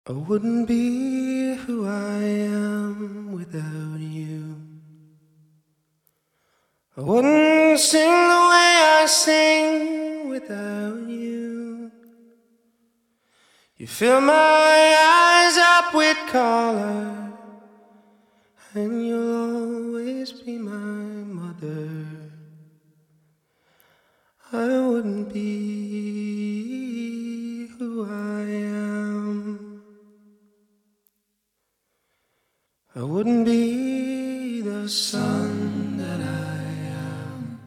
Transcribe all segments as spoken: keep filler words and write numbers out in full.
I wouldn't be who I am without you. I wouldn't sing the way I sing without you. You fill my eyes up with color, and you'll always be my mother. I wouldn't be who I am. I wouldn't be the son that I am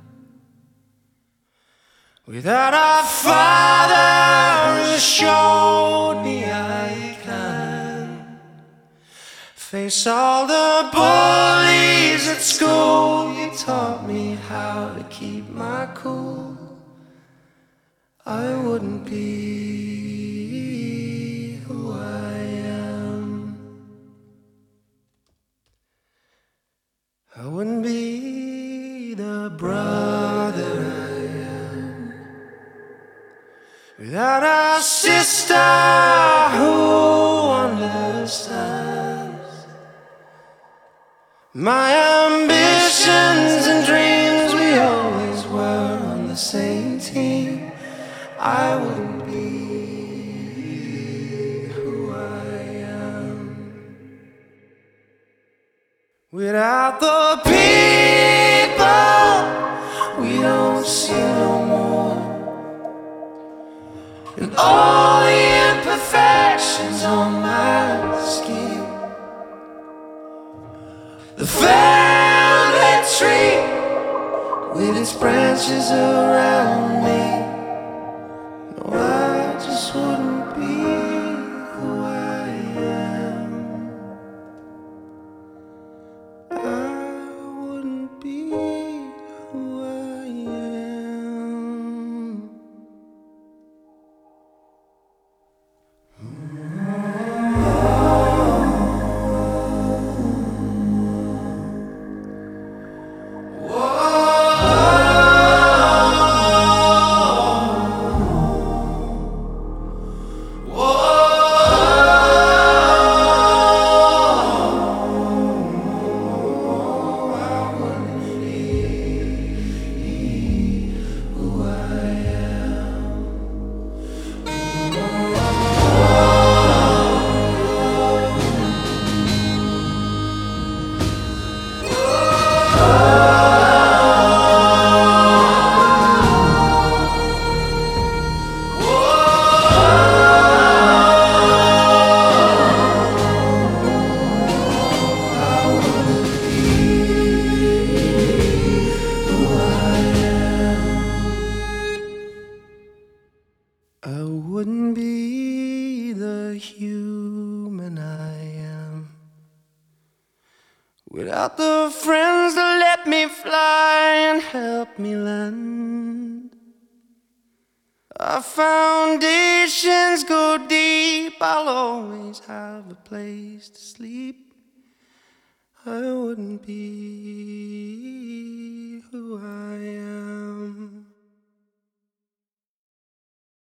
without a father who showed me I can face all the bullies at school. You taught me how to keep my cool. I wouldn't be who I am. I wouldn't be the brother I am without a sister who understands my ambitions and dreams. We always were on the same team. I wouldn't be who I am without the people we don't see no more, and all the imperfections on my skin. The family tree with its branches around me. No, I just wouldn't be who I am. I wouldn't be who I am. I wouldn't be the human I am without the friends that let me fly and help me land. Our foundations go deep. I'll always have a place to sleep. I wouldn't be who I am.